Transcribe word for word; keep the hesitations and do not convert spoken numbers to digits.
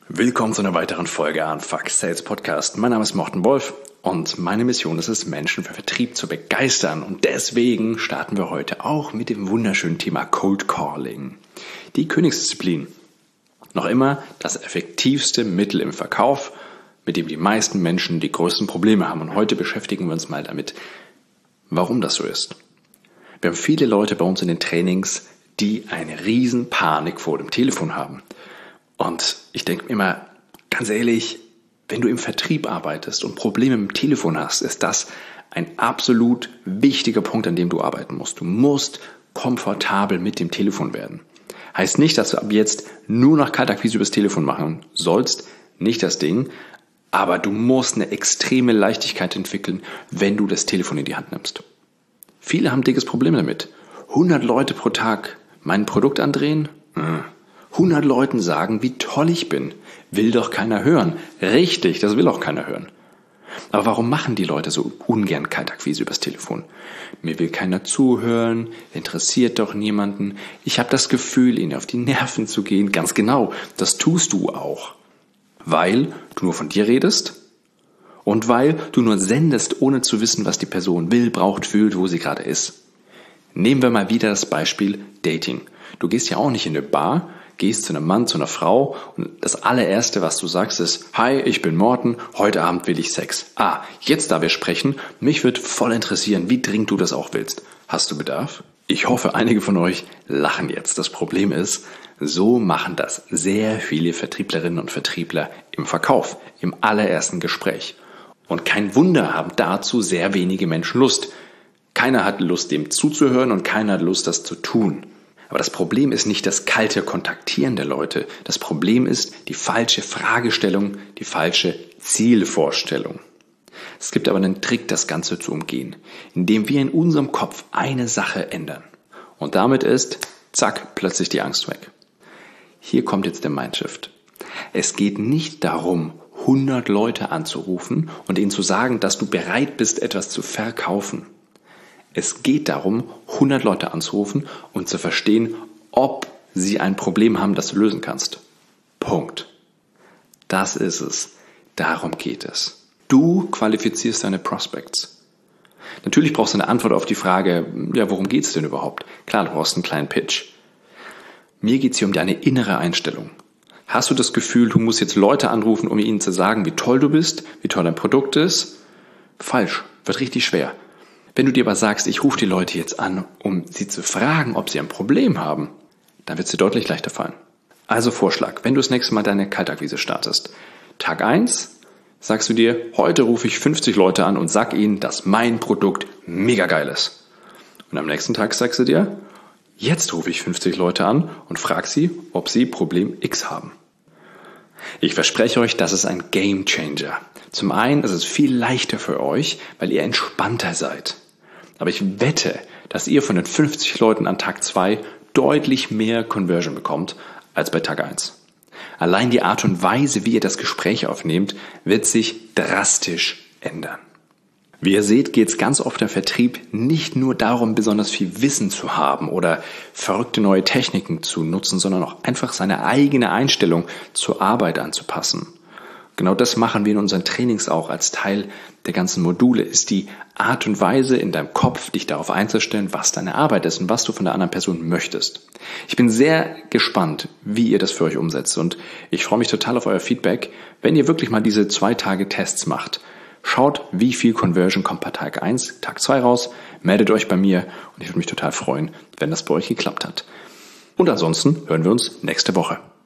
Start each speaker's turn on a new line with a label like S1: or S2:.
S1: Willkommen zu einer weiteren Folge Unfuck Sales Podcast. Mein Name ist Morten Wolf und meine Mission ist es, Menschen für Vertrieb zu begeistern. Und deswegen starten wir heute auch mit dem wunderschönen Thema Cold Calling. Die Königsdisziplin. Noch immer das effektivste Mittel im Verkauf, mit dem die meisten Menschen die größten Probleme haben. Und heute beschäftigen wir uns mal damit, warum das so ist. Wir haben viele Leute bei uns in den Trainings, die eine riesen Panik vor dem Telefon haben. Und ich denke mir immer, ganz ehrlich, wenn du im Vertrieb arbeitest und Probleme mit dem Telefon hast, ist das ein absolut wichtiger Punkt, an dem du arbeiten musst. Du musst komfortabel mit dem Telefon werden. Heißt nicht, dass du ab jetzt nur noch Kaltakquise übers Telefon machen sollst, nicht das Ding, aber du musst eine extreme Leichtigkeit entwickeln, wenn du das Telefon in die Hand nimmst. Viele haben ein dickes Problem damit. hundert Leute pro Tag mein Produkt andrehen? Hm. hundert Leuten sagen, wie toll ich bin. Will doch keiner hören. Richtig, das will auch keiner hören. Aber warum machen die Leute so ungern Kaltakquise übers Telefon? Mir will keiner zuhören, interessiert doch niemanden. Ich habe das Gefühl, ihnen auf die Nerven zu gehen. Ganz genau, das tust du auch. Weil du nur von dir redest und weil du nur sendest, ohne zu wissen, was die Person will, braucht, fühlt, wo sie gerade ist. Nehmen wir mal wieder das Beispiel Dating. Du gehst ja auch nicht in eine Bar, gehst zu einem Mann, zu einer Frau und das allererste, was du sagst, ist: Hi, ich bin Morten, heute Abend will ich Sex. Ah, jetzt da wir sprechen, mich wird voll interessieren, wie dringend du das auch willst. Hast du Bedarf? Ich hoffe, einige von euch lachen jetzt. Das Problem ist, so machen das sehr viele Vertrieblerinnen und Vertriebler im Verkauf, im allerersten Gespräch. Und kein Wunder haben dazu sehr wenige Menschen Lust. Keiner hat Lust, dem zuzuhören und keiner hat Lust, das zu tun. Aber das Problem ist nicht das kalte Kontaktieren der Leute. Das Problem ist die falsche Fragestellung, die falsche Zielvorstellung. Es gibt aber einen Trick, das Ganze zu umgehen, indem wir in unserem Kopf eine Sache ändern. Und damit ist, zack, plötzlich die Angst weg. Hier kommt jetzt der Mindshift. Es geht nicht darum, hundert Leute anzurufen und ihnen zu sagen, dass du bereit bist, etwas zu verkaufen. Es geht darum, hundert Leute anzurufen und zu verstehen, ob sie ein Problem haben, das du lösen kannst. Punkt. Das ist es. Darum geht es. Du qualifizierst deine Prospects. Natürlich brauchst du eine Antwort auf die Frage, ja, worum geht's denn überhaupt? Klar, du brauchst einen kleinen Pitch. Mir geht's hier um deine innere Einstellung. Hast du das Gefühl, du musst jetzt Leute anrufen, um ihnen zu sagen, wie toll du bist, wie toll dein Produkt ist? Falsch. Wird richtig schwer. Wenn du dir aber sagst, ich rufe die Leute jetzt an, um sie zu fragen, ob sie ein Problem haben, dann wird es dir deutlich leichter fallen. Also Vorschlag, wenn du das nächste Mal deine Kaltakquise startest. Tag eins sagst du dir, heute rufe ich fünfzig Leute an und sag ihnen, dass mein Produkt mega geil ist. Und am nächsten Tag sagst du dir, jetzt rufe ich fünfzig Leute an und frag sie, ob sie Problem X haben. Ich verspreche euch, das ist ein Game Changer. Zum einen ist es viel leichter für euch, weil ihr entspannter seid. Aber ich wette, dass ihr von den fünfzig Leuten an Tag zwei deutlich mehr Conversion bekommt als bei Tag eins. Allein die Art und Weise, wie ihr das Gespräch aufnehmt, wird sich drastisch ändern. Wie ihr seht, geht es ganz oft im Vertrieb nicht nur darum, besonders viel Wissen zu haben oder verrückte neue Techniken zu nutzen, sondern auch einfach seine eigene Einstellung zur Arbeit anzupassen. Genau das machen wir in unseren Trainings auch als Teil der ganzen Module, ist die Art und Weise in deinem Kopf, dich darauf einzustellen, was deine Arbeit ist und was du von der anderen Person möchtest. Ich bin sehr gespannt, wie ihr das für euch umsetzt und ich freue mich total auf euer Feedback, wenn ihr wirklich mal diese zwei Tage Tests macht. Schaut, wie viel Conversion kommt bei Tag eins, Tag zwei raus, meldet euch bei mir und ich würde mich total freuen, wenn das bei euch geklappt hat. Und ansonsten hören wir uns nächste Woche.